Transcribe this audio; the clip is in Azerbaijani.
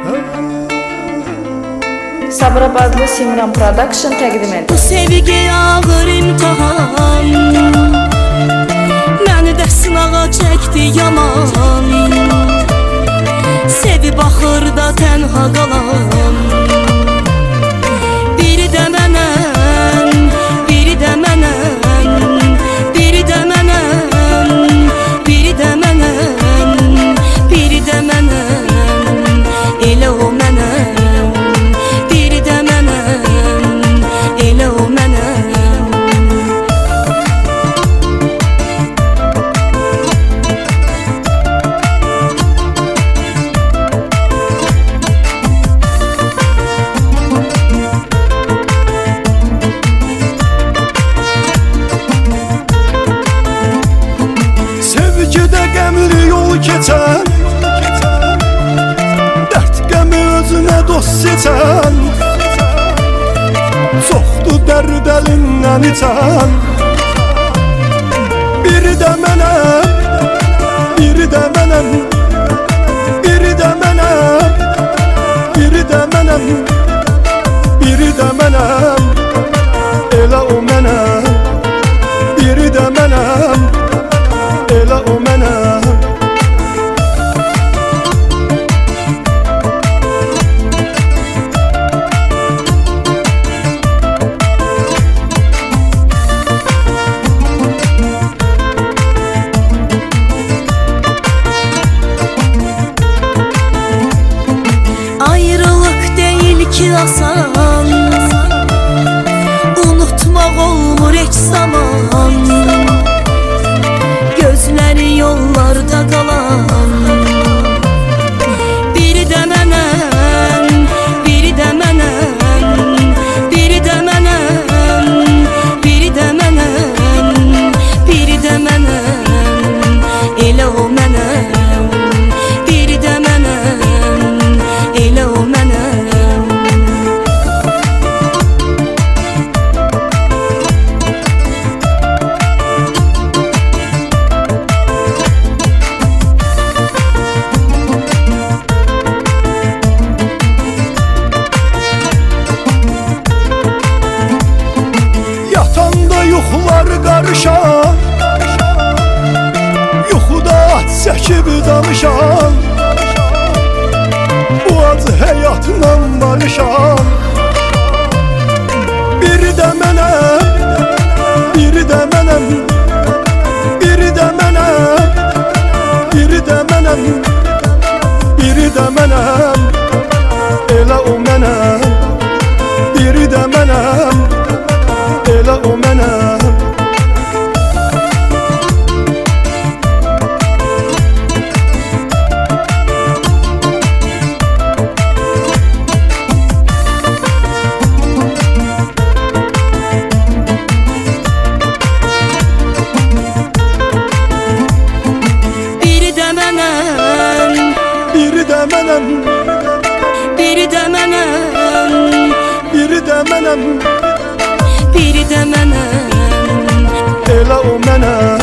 Sabirabadlı Simran Production təqdim edir. Bu sevgi ağır imtihan, məni də sınağa çəkdi yaman. Sevib axır da tənha qalan, biri də mənəm, biri də mənəm, biri də mənəm, biri də mənəm, biri də mənəm, elə o mənəm, biri də mənəm, elə o mənəm. Sevgidə qəmli yol keçən, dərd qəmi özünə dost seçən, çoxdu dərd əlindən içən. Biri də mənəm, biri də mənəm, biri də mənəm, biri də mənəm, biri də mənəm, elə o mənəm, biri də mənəm, elə o mənəm. Ayrılıq deyil ki asan, unutmaq olmur heç zaman. Gözləri yollarda qalan, biri də mənəm, biri də mənəm, biri də mənəm, biri də mənəm, biri də mənəm, elə o mənəm, biri də mənəm, elə o mənəm. Yatanda yuxular qarışan, yuxuda çəkib danışan, bu acı həyatla barışan. Biri də mənəm, biri də mənəm, biri də mənəm, biri də mənəm, biri də mənəm, elə o mənəm, biri də mənəm, elə o mənəm. Biri də mənəm, Biri də mənəm, biri də mənəm, biri də mənəm, biri də mənəm, elə o mənəm.